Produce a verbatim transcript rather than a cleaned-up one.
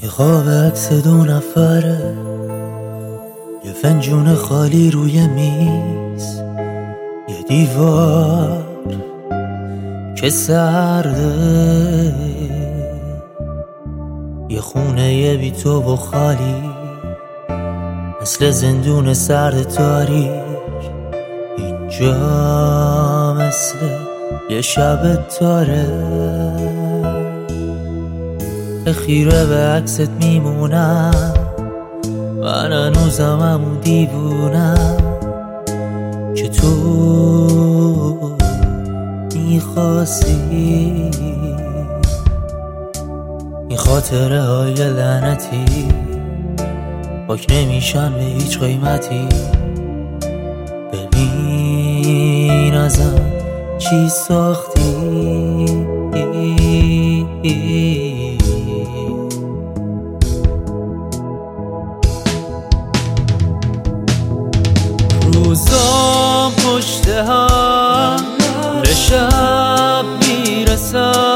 خواب عکس دو نفره، یه فنجون خالی روی میز، یه دیوار که سرده، یه خونه یه بی تو و خالی، مثل زندون سرد تاریک. اینجا مثل یه شب تاره، خیره به عکست میمونم، من هنوزم همون دیوونم که تو میخواستی. این خاطره های لعنتی پاک نمیشن به هیچ قیمتی. ببین ازم چی ساختی، روزام پشت هم به شب میرسم،